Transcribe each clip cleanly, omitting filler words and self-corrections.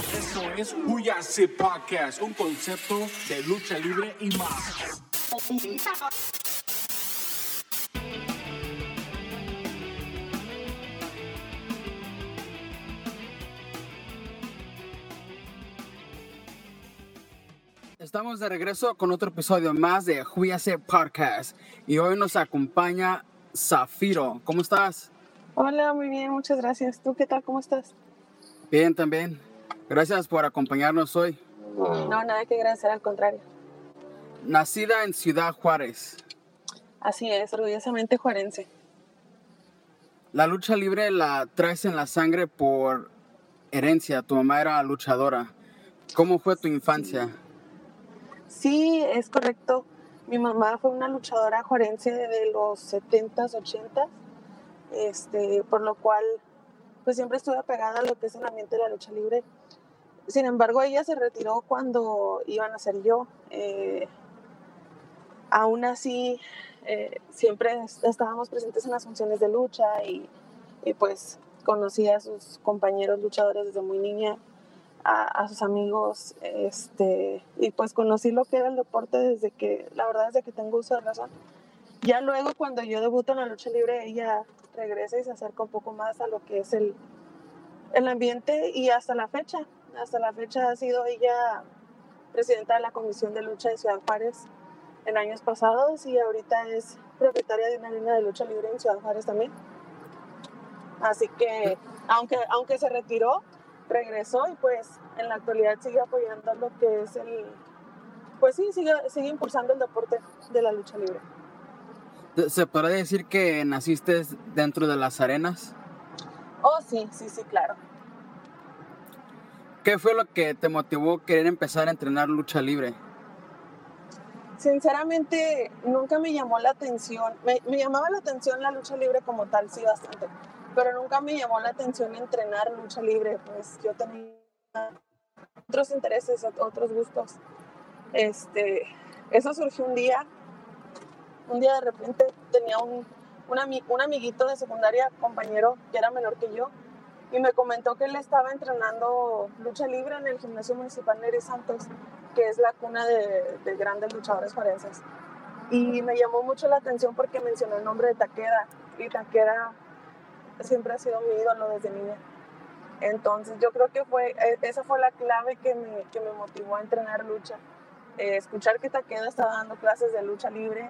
Esto es Huyase Podcast, un concepto de lucha libre y más. Estamos de regreso con otro episodio más de Huyase Podcast y hoy nos acompaña Zafiro. ¿Cómo estás? Hola, muy bien, muchas gracias. ¿Tú qué tal? ¿Cómo estás? Bien, también. Gracias por acompañarnos hoy. No, nada que agradecer, al contrario. Nacida en Ciudad Juárez. Así es, orgullosamente juarense. La lucha libre la traes en la sangre por herencia. Tu mamá era luchadora. ¿Cómo fue tu infancia? Sí, es correcto. Mi mamá fue una luchadora juarense de los 70s, 80s, por lo cual pues siempre estuve apegada a lo que es el ambiente de la lucha libre. Sin embargo, ella se retiró cuando iba a nacer yo. Aún así, siempre estábamos presentes en las funciones de lucha y pues conocí a sus compañeros luchadores desde muy niña, a sus amigos, y pues conocí lo que era el deporte la verdad, desde que tengo uso de razón. Ya luego, cuando yo debuto en la lucha libre, ella regresa y se acerca un poco más a lo que es el ambiente, y hasta la fecha ha sido ella presidenta de la Comisión de Lucha de Ciudad Juárez en años pasados, y ahorita es propietaria de una línea de lucha libre en Ciudad Juárez también. Así que, aunque se retiró, regresó y pues en la actualidad sigue apoyando lo que es pues sí, sigue impulsando el deporte de la lucha libre. ¿Se podría decir que naciste dentro de las arenas? Oh, sí, claro. ¿Qué fue lo que te motivó a querer empezar a entrenar lucha libre? Sinceramente, nunca me llamó la atención. Me llamaba la atención la lucha libre como tal, sí, bastante. Pero nunca me llamó la atención entrenar lucha libre, pues yo tenía otros intereses, otros gustos. Eso surgió un día de repente tenía un amiguito de secundaria, compañero, que era menor que yo, y me comentó que él estaba entrenando lucha libre en el gimnasio municipal Neri Santos, que es la cuna de grandes luchadores juarenses. Y me llamó mucho la atención porque mencionó el nombre de Takeda, y Takeda siempre ha sido mi ídolo desde niña. Entonces yo creo que esa fue la clave que me motivó a entrenar lucha. Escuchar que Takeda estaba dando clases de lucha libre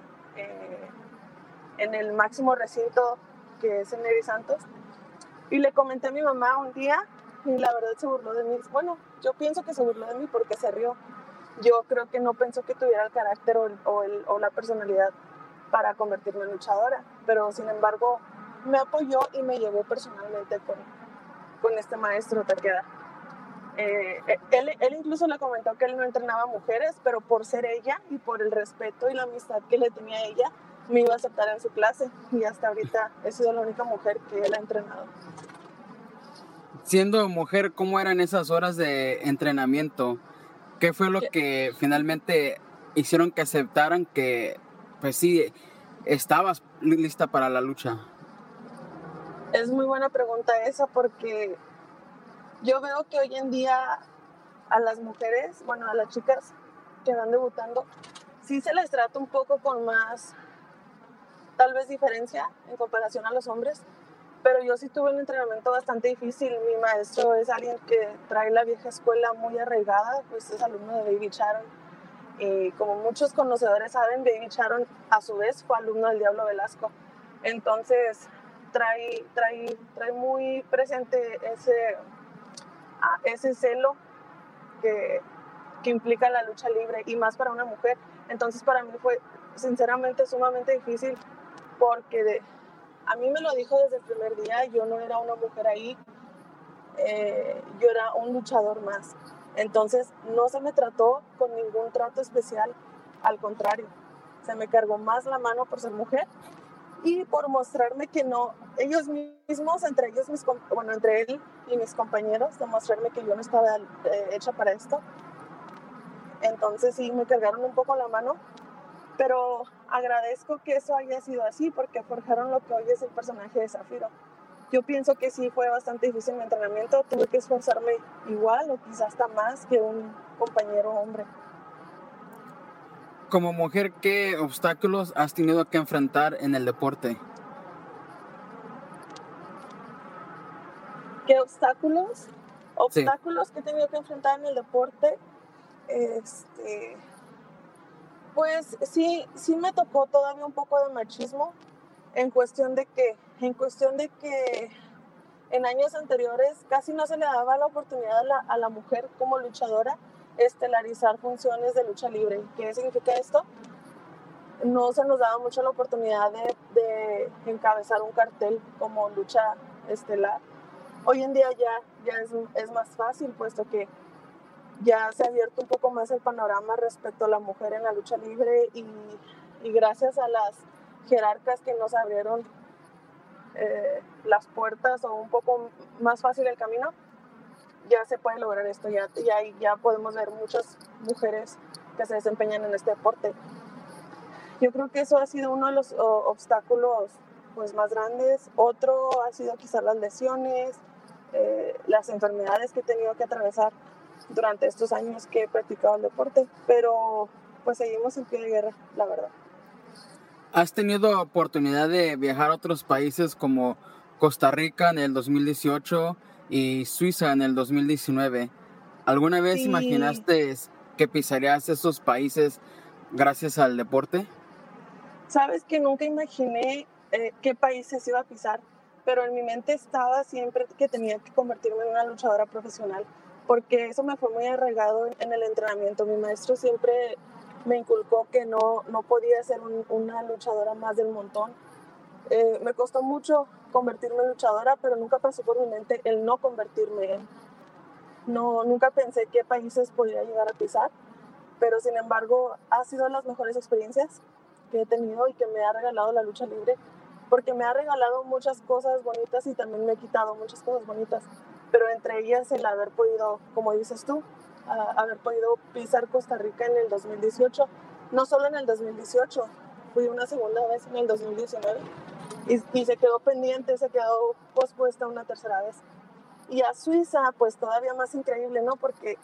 en el máximo recinto, que es en Neri Santos, y le comenté a mi mamá un día, y la verdad se burló de mí. Bueno, yo pienso que se burló de mí porque se rió. Yo creo que no pensó que tuviera el carácter o la personalidad para convertirme en luchadora, pero sin embargo me apoyó y me llevó personalmente con este maestro Takeda. Él incluso le comentó que él no entrenaba mujeres, pero por ser ella y por el respeto y la amistad que le tenía a ella, me iba a aceptar en su clase, y hasta ahorita he sido la única mujer que él ha entrenado. Siendo mujer, ¿cómo eran esas horas de entrenamiento? ¿Qué fue lo que finalmente hicieron que aceptaran que, pues sí, estabas lista para la lucha? Es muy buena pregunta esa, porque yo veo que hoy en día a las mujeres, bueno, a las chicas que van debutando, sí se les trata un poco con más, tal vez, diferencia en comparación a los hombres, pero yo sí tuve un entrenamiento bastante difícil. Mi maestro es alguien que trae la vieja escuela muy arraigada, pues es alumno de Baby Sharon. Y como muchos conocedores saben, Baby Sharon a su vez fue alumno del Diablo Velasco. Entonces trae muy presente ese celo que implica la lucha libre, y más para una mujer. Entonces para mí fue sinceramente sumamente difícil, porque a mí me lo dijo desde el primer día: yo no era una mujer ahí, yo era un luchador más. Entonces no se me trató con ningún trato especial, al contrario, se me cargó más la mano por ser mujer y por mostrarme que no, ellos mismos, entre él y mis compañeros, demostrarme que yo no estaba hecha para esto. Entonces sí, me cargaron un poco la mano, pero agradezco que eso haya sido así, porque forjaron lo que hoy es el personaje de Zafiro. Yo pienso que sí fue bastante difícil mi entrenamiento, tuve que esforzarme igual o quizás hasta más que un compañero hombre. Como mujer, ¿qué obstáculos has tenido que enfrentar en el deporte? ¿Qué obstáculos? Sí, Obstáculos que he tenido que enfrentar en el deporte, pues sí me tocó todavía un poco de machismo en cuestión de que en años anteriores casi no se le daba la oportunidad a la mujer como luchadora estelarizar funciones de lucha libre. ¿Qué significa esto? No se nos daba mucho la oportunidad de encabezar un cartel como lucha estelar. Hoy en día ya es más fácil, puesto que ya se ha abierto un poco más el panorama respecto a la mujer en la lucha libre y gracias a las jerarcas que nos abrieron las puertas o un poco más fácil el camino, ya se puede lograr esto, ya podemos ver muchas mujeres que se desempeñan en este deporte. Yo creo que eso ha sido uno de los obstáculos pues, más grandes. Otro ha sido quizás las lesiones, las enfermedades que he tenido que atravesar durante estos años que he practicado el deporte, pero pues seguimos en pie de guerra, la verdad. ¿has tenido oportunidad de viajar a otros países como Costa Rica en el 2018 y Suiza en el 2019? ¿Alguna vez Sí, imaginaste que pisarías esos países gracias al deporte? sabes que nunca imaginé qué países iba a pisar, pero en mi mente estaba siempre que tenía que convertirme en una luchadora profesional, porque eso me fue muy arraigado en el entrenamiento. Mi maestro siempre me inculcó que no podía ser una luchadora más del montón. Me costó mucho convertirme en luchadora, pero nunca pasó por mi mente el no convertirme en. No, nunca pensé qué países podría llegar a pisar, pero sin embargo ha sido las mejores experiencias que he tenido y que me ha regalado la lucha libre, porque me ha regalado muchas cosas bonitas y también me ha quitado muchas cosas bonitas, pero entre ellas el haber podido, como dices tú, haber podido pisar Costa Rica en el 2018, no solo en el 2018, fui una segunda vez en el 2019 y se quedó pendiente, se quedó pospuesta una tercera vez. Y a Suiza, pues todavía más increíble, ¿no? Porque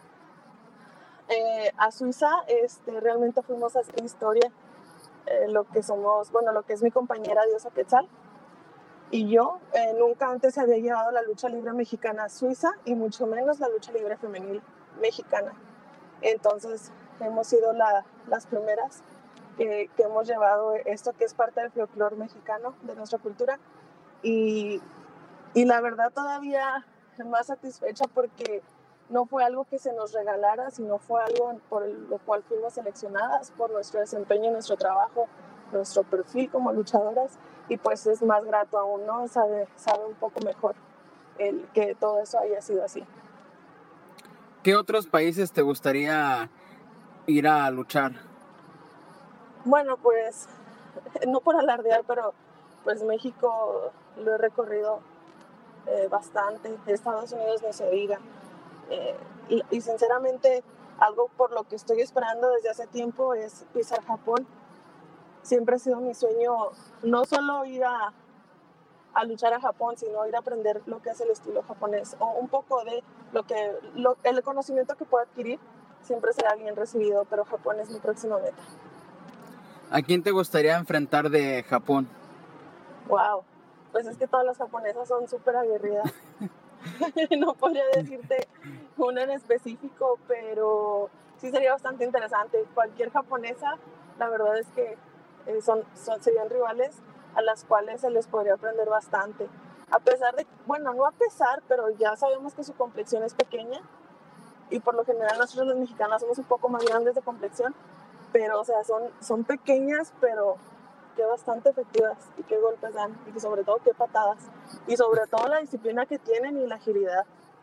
a Suiza realmente fuimos a hacer historia, lo que somos, bueno, lo que es mi compañera Diosa Quetzal y yo. Nunca antes se había llevado la lucha libre mexicana a Suiza y mucho menos la lucha libre femenil mexicana. Entonces hemos sido las primeras que hemos llevado esto que es parte del folclore mexicano, de nuestra cultura. Y, y la verdad todavía más satisfecha porque no fue algo que se nos regalara, sino fue algo por lo cual fuimos seleccionadas por nuestro desempeño, nuestro trabajo, nuestro perfil como luchadoras, y pues es más grato aún, ¿no? Sabe un poco mejor el que todo eso haya sido así. ¿Qué otros países te gustaría ir a luchar? Bueno, pues no por alardear, pero pues México lo he recorrido bastante, Estados Unidos no se diga. Eh, y sinceramente, algo por lo que estoy esperando desde hace tiempo es pisar Japón. Siempre ha sido mi sueño no solo ir a luchar a Japón, sino ir a aprender lo que es el estilo japonés o un poco de el conocimiento que puedo adquirir. Siempre será bien recibido, pero Japón es mi próxima meta. ¿A quién te gustaría enfrentar de Japón? Wow, pues es que todas las japonesas son súper aguerridas. No podría decirte una en específico, pero sí sería bastante interesante. Cualquier japonesa, la verdad es que serían rivales a las cuales se les podría aprender bastante. A pesar de, bueno, no a pesar, pero ya sabemos que su complexión es pequeña y por lo general nosotros los mexicanos somos un poco más grandes de complexión, pero o sea, son pequeñas, pero que bastante efectivas y qué golpes dan y sobre todo qué patadas y sobre todo la disciplina que tienen y la agilidad.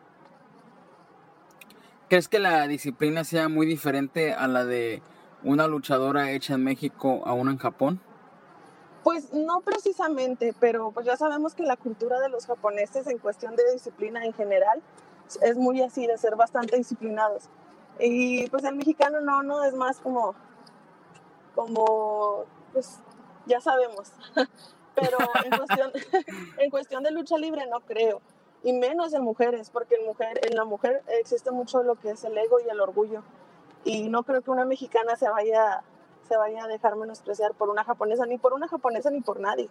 ¿Crees que la disciplina sea muy diferente a la de una luchadora hecha en México a una en Japón? Pues no precisamente, pero pues ya sabemos que la cultura de los japoneses en cuestión de disciplina en general es muy así, de ser bastante disciplinados. Y pues el mexicano no, es más como pues ya sabemos. pero en cuestión de lucha libre no creo, y menos en mujeres, porque en la mujer existe mucho lo que es el ego y el orgullo, y no creo que una mexicana se vaya a dejar menospreciar por una japonesa, ni por una japonesa, ni por nadie.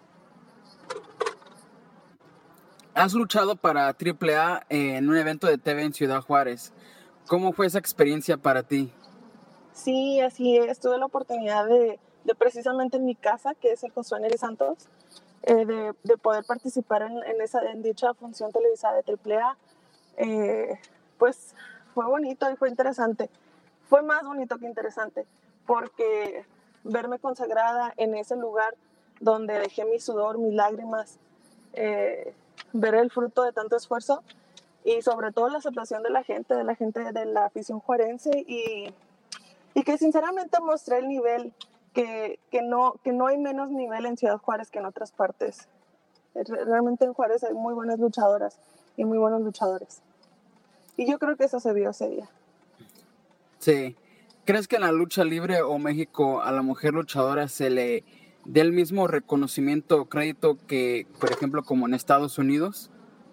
Has luchado para AAA en un evento de TV en Ciudad Juárez. ¿Cómo fue esa experiencia para ti? Sí, así es. Tuve la oportunidad de precisamente en mi casa, que es el Josué Neri Santos, de poder participar en dicha función televisada de AAA. Pues fue bonito y fue interesante. Fue más bonito que interesante, porque verme consagrada en ese lugar donde dejé mi sudor, mis lágrimas, ver el fruto de tanto esfuerzo y sobre todo la aceptación de la gente de la afición juarense y que sinceramente mostré el nivel, que no hay menos nivel en Ciudad Juárez que en otras partes. Realmente en Juárez hay muy buenas luchadoras y muy buenos luchadores. Y yo creo que eso se vio ese día. Sí. ¿Crees que en la lucha libre o México a la mujer luchadora se le dé el mismo reconocimiento o crédito que, por ejemplo, como en Estados Unidos?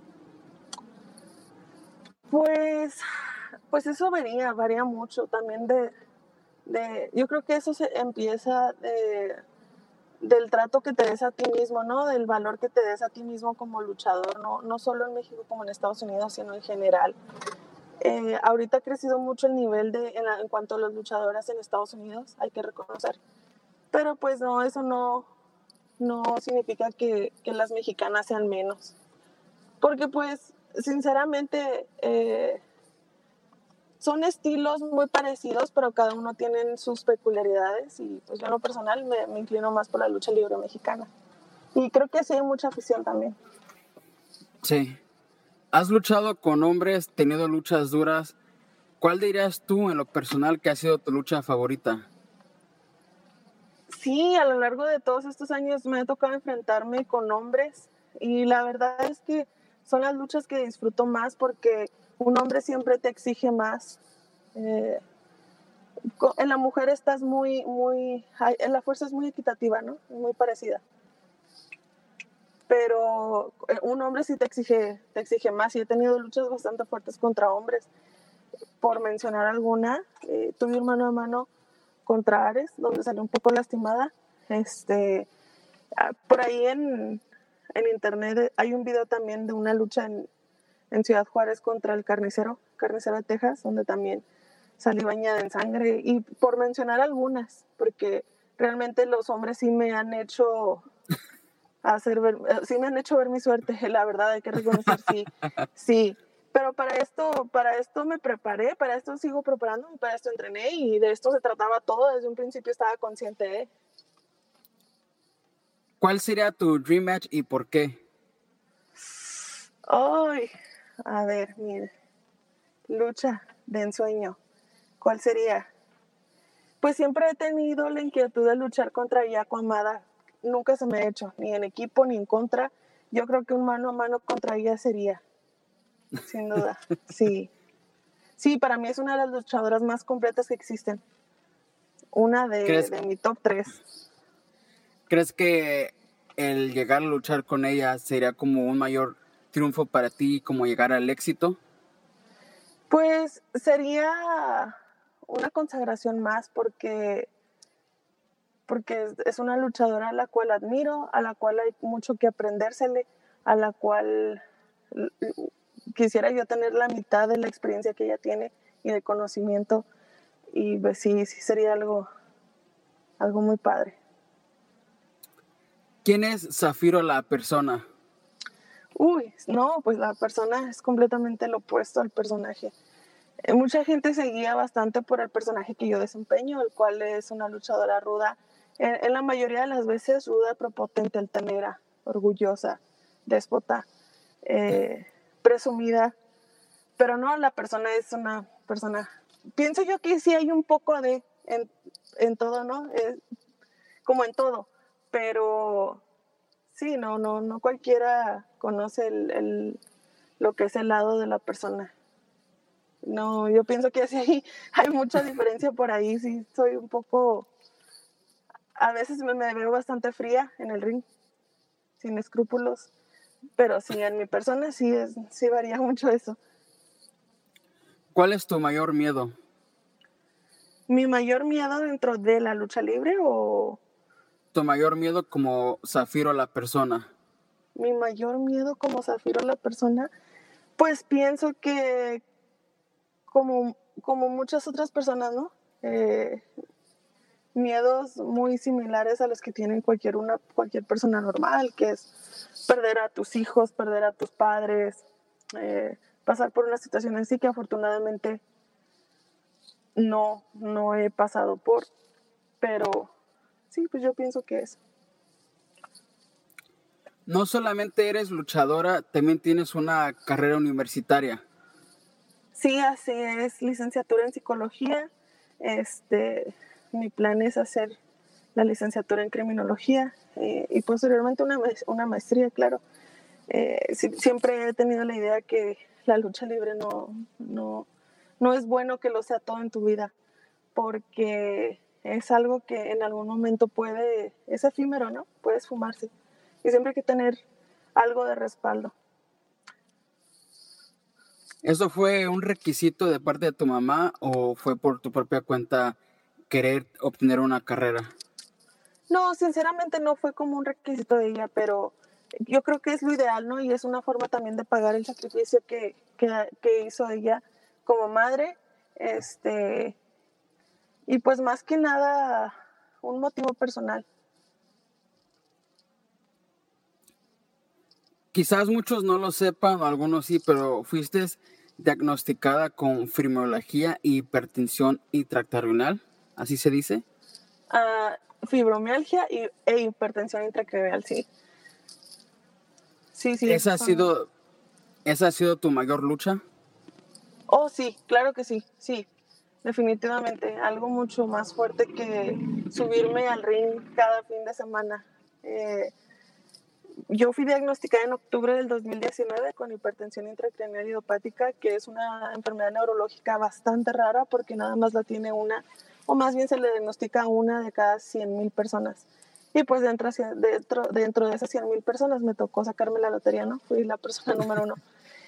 Pues eso varía mucho también yo creo que eso se empieza del trato que te des a ti mismo, ¿no? Del valor que te des a ti mismo como luchador, no solo en México como en Estados Unidos, sino en general. Ahorita ha crecido mucho el nivel en cuanto a las luchadoras en Estados Unidos, hay que reconocer. Pero pues no, eso no significa que las mexicanas sean menos. Porque pues, sinceramente, son estilos muy parecidos, pero cada uno tiene sus peculiaridades y pues yo en lo personal me inclino más por la lucha libre mexicana. Y creo que sí hay mucha afición también. Sí. ¿Has luchado con hombres, tenido luchas duras? ¿Cuál dirías tú en lo personal que ha sido tu lucha favorita? Sí, a lo largo de todos estos años me ha tocado enfrentarme con hombres y la verdad es que son las luchas que disfruto más porque un hombre siempre te exige más. En la mujer estás en la fuerza es muy equitativa, ¿no? Muy parecida. Pero un hombre sí te exige más y he tenido luchas bastante fuertes contra hombres. Por mencionar alguna, tuve un mano a mano contra Ares, donde salí un poco lastimada. Por ahí en internet hay un video también de una lucha en Ciudad Juárez contra el carnicero de Texas, donde también salí bañada en sangre. Y por mencionar algunas, porque realmente los hombres sí me han hecho sí me han hecho ver mi suerte, la verdad, hay que reconocer, sí. Pero para esto me preparé, para esto sigo preparándome, para esto entrené y de esto se trataba todo. Desde un principio estaba consciente de. ¿Cuál sería tu dream match y por qué? Ay, a ver, mire, lucha de ensueño. ¿Cuál sería? Pues siempre he tenido la inquietud de luchar contra Yaco Amada. Nunca se me ha hecho, ni en equipo ni en contra. Yo creo que un mano a mano contra ella sería, sin duda, sí. Sí, para mí es una de las luchadoras más completas que existen. Una ¿Crees, de mi top 3. ¿Crees que el llegar a luchar con ella sería como un mayor triunfo para ti, como llegar al éxito? Pues sería una consagración más porque es una luchadora a la cual admiro, a la cual hay mucho que aprendérsele, a la cual quisiera yo tener la mitad de la experiencia que ella tiene y de conocimiento. Y pues sí sería algo muy padre. ¿Quién es Zafiro la persona? Uy, no, pues la persona es completamente lo opuesto al personaje. Mucha gente se guía bastante por el personaje que yo desempeño, el cual es una luchadora ruda, en la mayoría de las veces ruda, prepotente, altanera, orgullosa, déspota, presumida, pero no, la persona es una persona, pienso yo que sí hay un poco en todo, ¿no? Como en todo, pero sí, no cualquiera conoce lo que es el lado de la persona. No, yo pienso que sí hay mucha diferencia por ahí, sí, soy un poco, a veces me veo bastante fría en el ring, sin escrúpulos, pero sí, en mi persona sí varía mucho eso. ¿Cuál es tu mayor miedo? ¿Mi mayor miedo dentro de la lucha libre o Tu mayor miedo como Zafiro la persona. mi mayor miedo como Zafiro la persona? Pues pienso que como muchas otras personas, ¿no? Miedos muy similares a los que tienen cualquier persona normal, que es perder a tus hijos, perder a tus padres, pasar por una situación así que afortunadamente no he pasado por, pero sí, pues yo pienso que es. No solamente eres luchadora, también tienes una carrera universitaria. Sí, así es, licenciatura en psicología. Mi plan es hacer la licenciatura en criminología y posteriormente una maestría, claro. Siempre he tenido la idea que la lucha libre no es bueno que lo sea todo en tu vida, porque es algo que en algún momento es efímero, ¿no? Puede esfumarse. Y siempre hay que tener algo de respaldo. ¿Eso fue un requisito de parte de tu mamá o fue por tu propia cuenta querer obtener una carrera? No, sinceramente no fue como un requisito de ella, pero yo creo que es lo ideal, ¿no? Y es una forma también de pagar el sacrificio que hizo ella como madre. Y pues más que nada, un motivo personal. Quizás muchos no lo sepan, o algunos sí, pero fuiste diagnosticada con fibromialgia y hipertensión intracranial, ¿así se dice? Fibromialgia e hipertensión intracranial, sí. Sí, sí, ¿Esa ha son... sido, esa ha sido tu mayor lucha? Oh, sí, claro que sí, sí. Definitivamente, algo mucho más fuerte que subirme al ring cada fin de semana. Yo fui diagnosticada en octubre del 2019 con hipertensión intracranial idiopática, que es una enfermedad neurológica bastante rara porque nada más la tiene una, o más bien se le diagnostica una de cada 100,000 personas. Y pues dentro de esas 100,000 personas me tocó sacarme la lotería, ¿no? Fui la persona número uno.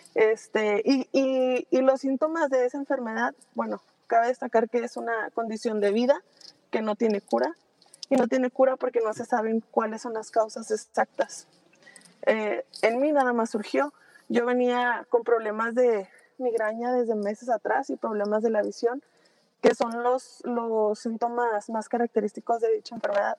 Y los síntomas de esa enfermedad, bueno, cabe destacar que es una condición de vida que no tiene cura. Y no tiene cura porque no se saben cuáles son las causas exactas. En mí nada más surgió. Yo venía con problemas de migraña desde meses atrás y problemas de la visión, que son los síntomas más característicos de dicha enfermedad.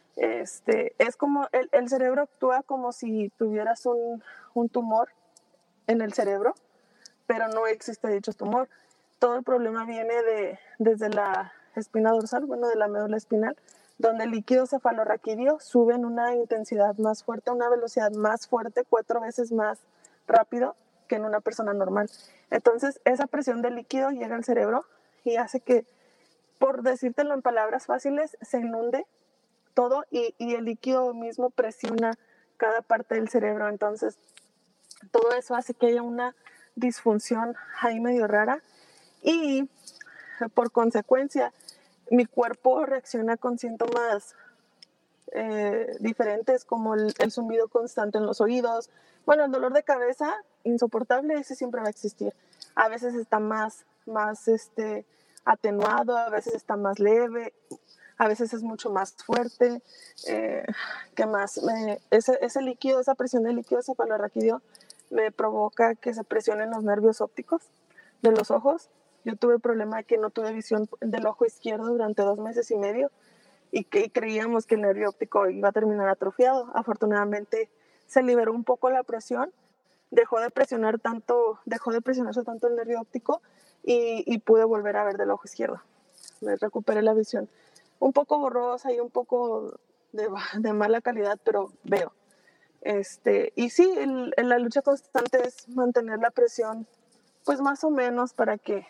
Es como el cerebro actúa como si tuvieras un tumor en el cerebro, pero no existe dicho tumor. Todo el problema viene desde la espina dorsal, bueno, de la médula espinal, donde el líquido cefalorraquídeo sube en una intensidad más fuerte, una velocidad más fuerte, 4 veces más rápido que en una persona normal. Entonces, esa presión del líquido llega al cerebro y hace que, por decírtelo en palabras fáciles, se inunde todo y el líquido mismo presiona cada parte del cerebro. Entonces, todo eso hace que haya una disfunción ahí medio rara y por consecuencia mi cuerpo reacciona con síntomas diferentes como el zumbido constante en los oídos. Bueno, el dolor de cabeza insoportable, ese siempre va a existir. A veces está más atenuado, a veces está más leve, a veces es mucho más fuerte. ¿Qué más? Ese líquido, esa presión del líquido cefalorraquídeo me provoca que se presionen los nervios ópticos de los ojos. Yo tuve el problema de que no tuve visión del ojo izquierdo durante 2 meses y medio y creíamos que el nervio óptico iba a terminar atrofiado. Afortunadamente se liberó un poco la presión, dejó de presionarse tanto el nervio óptico y pude volver a ver del ojo izquierdo. Me recuperé la visión. Un poco borrosa y un poco de mala calidad, pero veo. Y sí, la lucha constante es mantener la presión, pues más o menos para que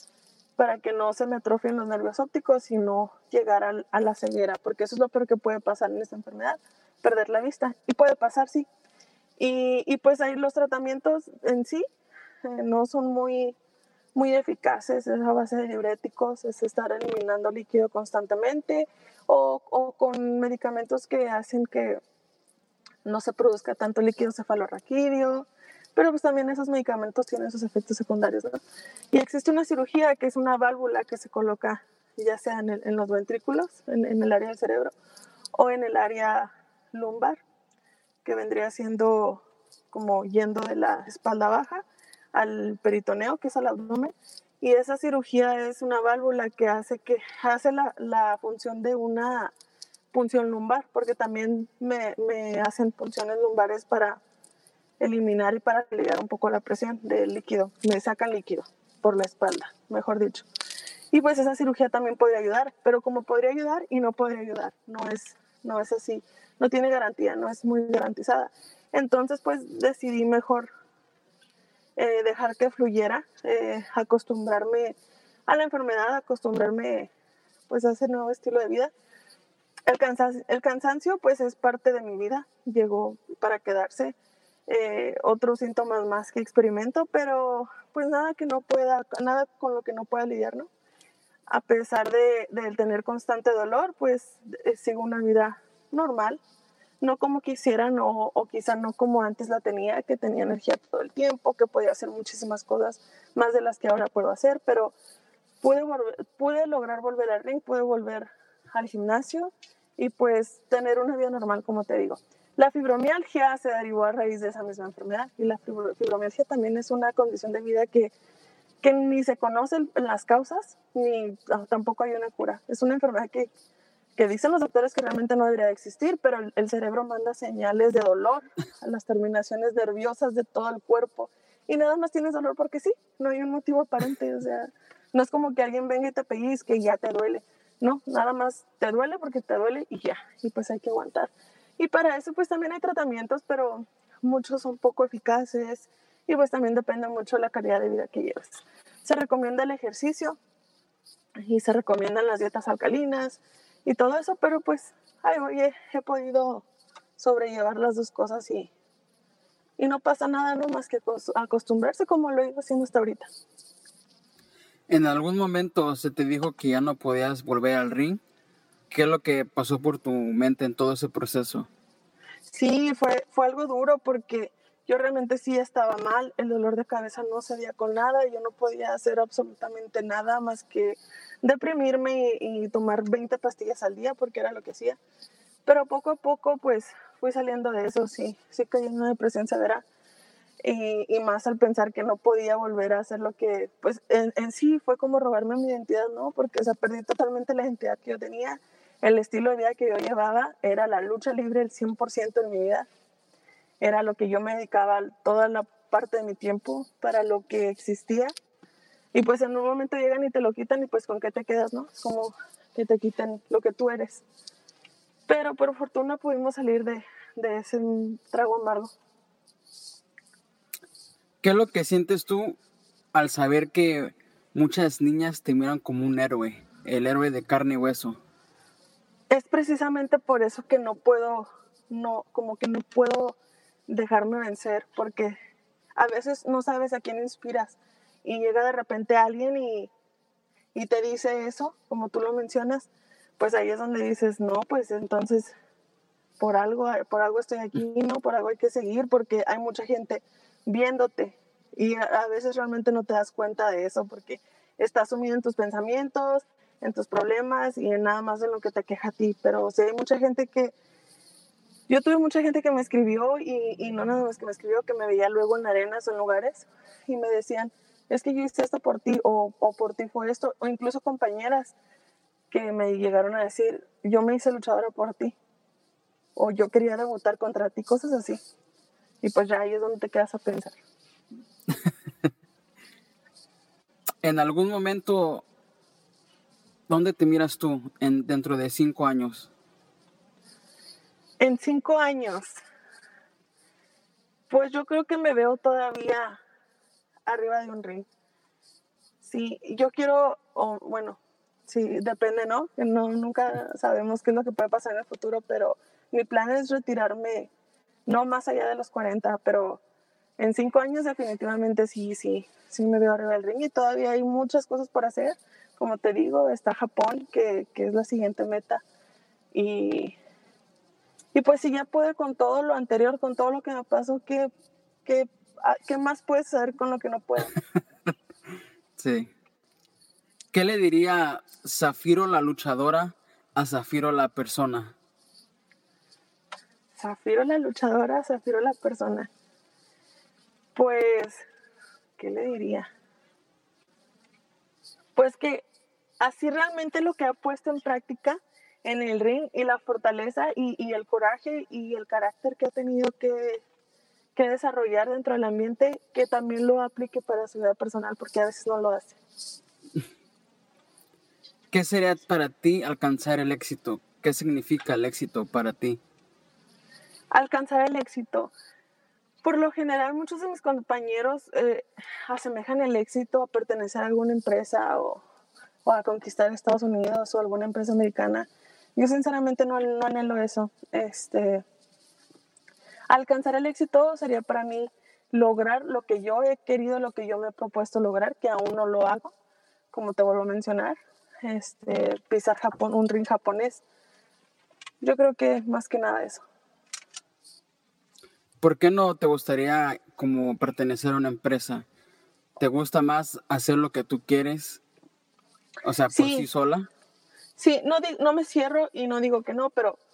no se me atrofien los nervios ópticos y no llegar a la ceguera, porque eso es lo peor que puede pasar en esta enfermedad, perder la vista. Y puede pasar, sí. Y pues ahí los tratamientos en sí no son muy eficaces, es a base de diuréticos, es estar eliminando líquido constantemente o con medicamentos que hacen que no se produzca tanto líquido cefalorraquídeo, pero pues también esos medicamentos tienen sus efectos secundarios, ¿no? Y existe una cirugía que es una válvula que se coloca ya sea en los ventrículos, en el área del cerebro, o en el área lumbar, que vendría siendo como yendo de la espalda baja al peritoneo, que es al abdomen. Y esa cirugía es una válvula que hace la función de una punción lumbar, porque también me hacen punciones lumbares para eliminar y para aliviar un poco la presión del líquido. Me sacan líquido por la espalda, mejor dicho. Y pues esa cirugía también podría ayudar, pero como podría ayudar y no podría ayudar, no es así, no tiene garantía, no es muy garantizada. Entonces pues decidí mejor dejar que fluyera, acostumbrarme a la enfermedad, acostumbrarme pues a ese nuevo estilo de vida. El cansancio pues es parte de mi vida, llegó para quedarse. Otros síntomas más que experimento, pero pues nada con lo que no pueda lidiar, ¿no? A pesar de tener constante dolor, pues sigo una vida normal, no como quisiera, no, o quizá no como antes la tenía, que tenía energía todo el tiempo, que podía hacer muchísimas cosas más de las que ahora puedo hacer, pero pude lograr volver al ring, pude volver al gimnasio y pues tener una vida normal, como te digo. La fibromialgia se derivó a raíz de esa misma enfermedad, y la fibromialgia también es una condición de vida que ni se conocen las causas, ni tampoco hay una cura. Es una enfermedad que dicen los doctores que realmente no debería de existir, pero el cerebro manda señales de dolor a las terminaciones nerviosas de todo el cuerpo. Y nada más tienes dolor porque sí, no hay un motivo aparente. O sea, no es como que alguien venga y te pellizque y ya te duele. No, nada más te duele porque te duele y ya. Y pues hay que aguantar. Y para eso pues también hay tratamientos, pero muchos son poco eficaces y pues también depende mucho de la calidad de vida que lleves. Se recomienda el ejercicio y se recomiendan las dietas alcalinas y todo eso, pero pues he podido sobrellevar las dos cosas y no pasa nada, no más que acostumbrarse como lo he ido haciendo hasta ahorita. ¿En algún momento se te dijo que ya no podías volver al ring? ¿Qué es lo que pasó por tu mente en todo ese proceso? Sí, fue algo duro porque yo realmente sí estaba mal, el dolor de cabeza no cedía con nada, yo no podía hacer absolutamente nada más que deprimirme y tomar 20 pastillas al día porque era lo que hacía. Pero poco a poco pues fui saliendo de eso, sí caí en una depresión severa y más al pensar que no podía volver a hacer lo que, pues en sí fue como robarme mi identidad, ¿no? Porque, o sea, perdí totalmente la identidad que yo tenía, el estilo de vida que yo llevaba era la lucha libre el 100% en mi vida, era lo que yo me dedicaba toda la parte de mi tiempo para lo que existía. Y pues en un momento llegan y te lo quitan y pues con qué te quedas, ¿no? Es como que te quiten lo que tú eres. Pero por fortuna pudimos salir de ese trago amargo. ¿Qué es lo que sientes tú al saber que muchas niñas te miran como un héroe, el héroe de carne y hueso? Es precisamente por eso que como que no puedo dejarme vencer, porque a veces no sabes a quién inspiras y llega de repente alguien y te dice eso, como tú lo mencionas, pues ahí es donde dices, no, pues entonces por algo estoy aquí, ¿no? Por algo hay que seguir, porque hay mucha gente viéndote y a veces realmente no te das cuenta de eso porque estás sumido en tus pensamientos, en tus problemas y en nada más en lo que te queja a ti. Pero sí hay mucha gente yo tuve mucha gente que me escribió y no nada más que me escribió, que me veía luego en arenas o en lugares y me decían, es que yo hice esto por ti o por ti fue esto, o incluso compañeras que me llegaron a decir, yo me hice luchadora por ti o yo quería debutar contra ti, cosas así. Y pues ya ahí es donde te quedas a pensar. En algún momento, ¿dónde te miras tú dentro de 5 años? En 5 años, pues yo creo que me veo todavía arriba de un ring. Sí, yo quiero, bueno, sí, depende, ¿no? Que nunca sabemos qué es lo que puede pasar en el futuro, pero mi plan es retirarme no más allá de los 40, pero en 5 años definitivamente sí me veo arriba del ring y todavía hay muchas cosas por hacer. Como te digo, está Japón, que es la siguiente meta. Y Y pues si ya pude con todo lo anterior, con todo lo que me pasó, ¿qué más puedes hacer con lo que no puedo? Sí. ¿Qué le diría Zafiro la luchadora a Zafiro la persona? Zafiro la luchadora, Zafiro la persona. Pues, ¿qué le diría? Pues que así realmente lo que ha puesto en práctica en el ring y la fortaleza y el coraje y el carácter que ha tenido que desarrollar dentro del ambiente, que también lo aplique para su vida personal, porque a veces no lo hace. ¿Qué sería para ti alcanzar el éxito? ¿Qué significa el éxito para ti? Alcanzar el éxito. Por lo general, muchos de mis compañeros asemejan el éxito a pertenecer a alguna empresa o a conquistar Estados Unidos o alguna empresa americana. Yo sinceramente no anhelo eso. Alcanzar el éxito sería para mí lograr lo que yo he querido, lo que yo me he propuesto lograr, que aún no lo hago, como te vuelvo a mencionar, pisar un ring japonés. Yo creo que más que nada eso. ¿Por qué no te gustaría como pertenecer a una empresa? ¿Te gusta más hacer lo que tú quieres? O sea, por sí Sí, sola. sí, no me cierro y no digo que no,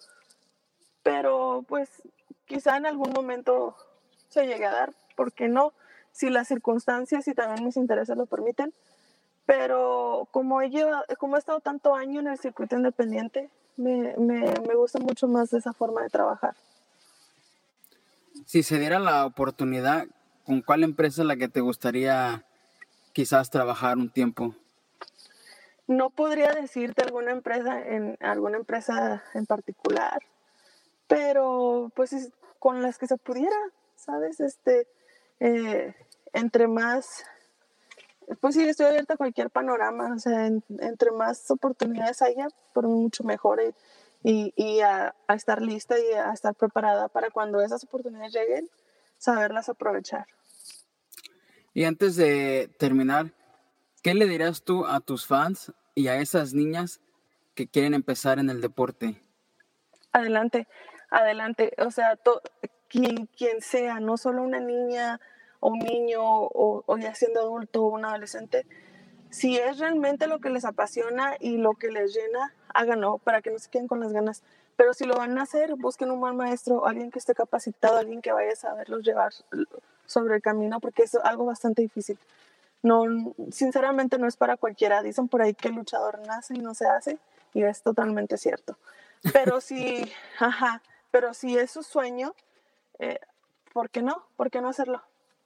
pero pues quizá en algún momento se llegue a dar, ¿por qué no? Si las circunstancias y también mis intereses lo permiten. Pero como he estado tanto año en el circuito independiente, me gusta mucho más esa forma de trabajar. Si se diera la oportunidad, ¿con cuál empresa es la que te gustaría quizás trabajar un tiempo? No podría decirte alguna empresa en particular, pero pues con las que se pudiera, ¿sabes? Eh, entre más, pues sí, estoy abierta a cualquier panorama, o sea, entre más oportunidades haya, por mucho mejor y a estar lista y a estar preparada para cuando esas oportunidades lleguen, saberlas aprovechar. Y antes de terminar, ¿qué le dirás tú a tus fans y a esas niñas que quieren empezar en el deporte? Adelante, adelante, o sea, quien sea, no solo una niña o un niño o ya siendo adulto o un adolescente, si es realmente lo que les apasiona y lo que les llena, háganlo para que no se queden con las ganas. Pero si lo van a hacer, busquen un buen maestro, alguien que esté capacitado, alguien que vaya a saberlos llevar sobre el camino, porque es algo bastante difícil. No, sinceramente no es para cualquiera. Dicen por ahí que el luchador nace y no se hace, y es totalmente cierto. Pero si, ajá, pero si es su sueño, eh, ¿por qué no? ¿Por qué no hacerlo?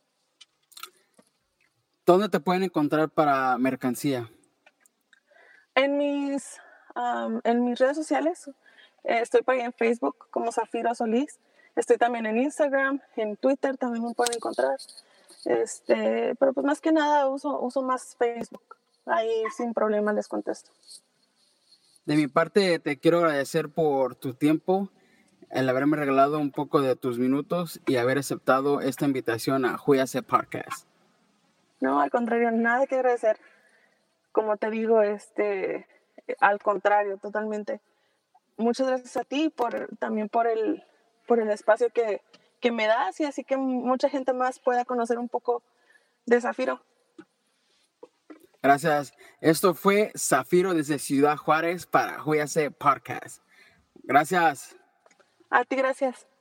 ¿Dónde te pueden encontrar para mercancía? En mis redes sociales, estoy por ahí en Facebook como Zafiro Solís. Estoy también en Instagram, en Twitter también me pueden encontrar. Pero pues más que nada uso más Facebook. Ahí sin problema les contesto. De mi parte, te quiero agradecer por tu tiempo, el haberme regalado un poco de tus minutos y haber aceptado esta invitación a Júyase Podcast. No, al contrario, nada que agradecer. Como te digo, al contrario, totalmente. Muchas gracias a ti también por el espacio que me das y así que mucha gente más pueda conocer un poco de Zafiro. Gracias. Esto fue Zafiro desde Ciudad Juárez para Júyase Podcast. Gracias. A ti, gracias.